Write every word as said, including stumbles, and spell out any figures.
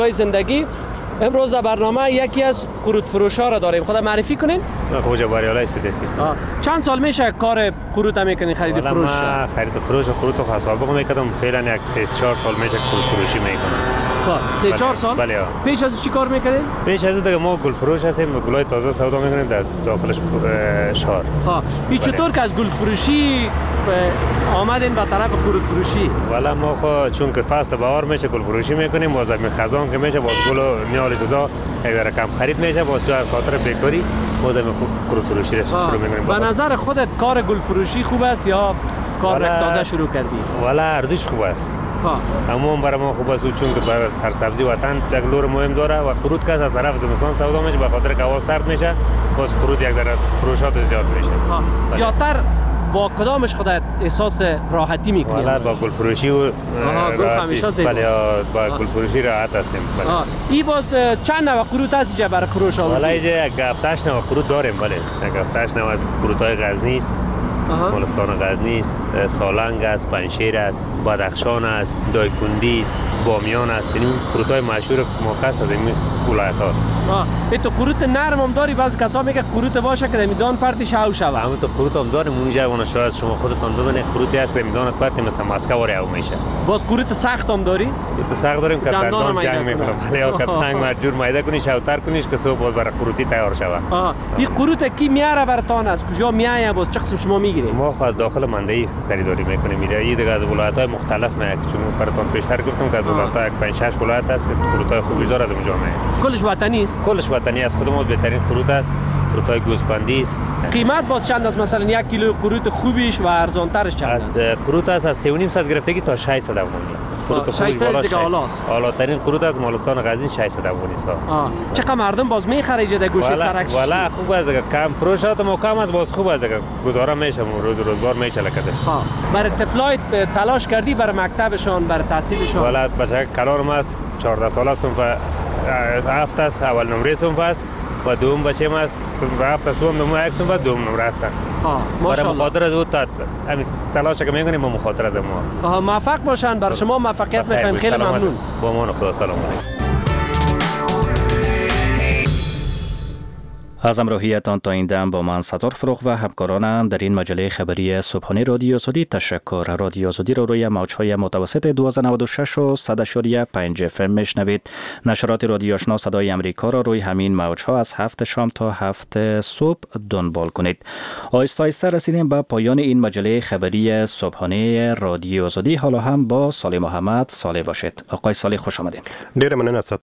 زندگی امروز در برنامه یکی از قروت فروشا را داریم. خدا معرفی کنین؟ اسم خوجا باریالای صدیق هستم. چند سال میشه کار قروت میکنین، خرید فروش؟ ما خرید فروش و قروت و سابق میکردم. فعلا یک سه چهار سال میشه قروت فروشی میکنم. خب سه چهار سال؟ بله. پیش از چی کار میکنین؟ پیش از دیگه ما گل فروش هستیم، گلای تازه سودا میکنیم در داخل شهر. ها این چطور که از گل فروشی آمدین به طرف قروت فروشی؟ والا ما خو چون که فصل بهار میشه گل فروشی میکنیم، باز می خزان که میشه باز گل و میال جدا یک رقم خرید میشه، باز تو خاطر بیکاری باز می قروت فروشی رو شروع میکنیم. به نظر خودت کار گل فروشی خوب است یا کار تازه شروع کردی؟ والا هر دوش خوب است. ها اما برای ما خوب است چون که برای سرسبزی وطن یک لور مهم داره و قروت که از طرف زمستان سودا میشه به خاطر که هوا سرد میشه، باز قروت یک ذره فروشات زیاد میشه. زیادتر با کدامش خودت احساس راحتی میکنی؟ والا با گل فروشی و راحتی. بله با گل فروشی راحت هستیم. بله. این باز چند نوع قروت هست اینجا برای فروش آوردی؟ والا اینجا یک هفتهش نوع قروت داریم. بله یک هفتهش نوع از قروت‌های غزنی است. مالستان غزنی است، سالنگ است، پنشیر است، بدخشان است، دایکندی است، بامیان است. این قروت‌های مشهور موقعس از این ولایت هاست. آه تو قروت نرم هم داری؟ بعضی کسا میگه قروت باشه که میدان پرتش او شوه. همون تو قروت هم داریم اونجا، اون شاید شما خودتون ببینید قروتی هست که میدان پرت مثل مسکو وری او میشه. باز قروت سخت هم داری؟ قروت سخت داریم که دندان جنگ میکنه. ولی او که سنگ مجبور میده کنی شوتر کنیش که صبح باز برای قروتی تیار شوه. آه این قروت کی میاره براتون؟ از کجا میایه؟ باز چه قسم شما میگیرید؟ ما خو از داخل منده خریداری میکنیم. میره این دیگه از ولایت‌های مختلف میاد، چون براتون پیشتر گفتم که از ولایت‌ها یک پنج شش ولایت هست که قروت‌های خوبی داره از اونجا میاد. کلش وطنی است؟ کلش وطنی است. خودمون بهترین قروت است. قروت‌های گوسپندی است. قیمت باز چند است؟ مثلا یک کیلو قروت خوبیش و ارزان ترش چند است؟ از قروت است از سه و نیم صد گرفتگی تا ششصد افغانی. قروت خوبی بالا شصت. اعلی ترین قروت از مالستان غزنی ششصد افغانی است. آه چقدر مردم باز میخره در گوشه سرک؟ والا خوب است دیگه. کم فروشات ما کم است، باز خوب است دیگه. گزاره میشه، روز روزگار میشه لکدش. ها برای طفلای تلاش کردی برای مکتبشون، برای تحصیلشون؟ والا بچه قرارم است چهارده ساله است و هفت است، اول نمره صنف است و دوم بچه ما است و هفت است دوم نمره یک صنف و دوم نمره است. ها ماشاءالله. برای مخاطر از او تا همین تلاش که میکنیم با مخاطر از ما. آها موفق باشن. بر شما موفقیت میخوایم. خیلی ممنون. با ما خدا سلام علیکم. از همراهیتان تا این دم با من ستار فروغ و همکارانم در این مجله خبری صبحانه رادیو آزادی تشکر. رادیو آزادی را روی موج‌های متوسط دویست و نود و شش و صد و پنج اف ام میشنوید. نشرات رادیو آشنا صدای امریکا را روی همین موج‌ها از هفت شام تا هفت صبح دنبال کنید. آهسته آهسته رسیدیم به پایان این مجله خبری صبحانه رادیو آزادی. حالا هم با صالح محمد صالح باشید. آقای صالح خوش آمدید. ډیر مننه.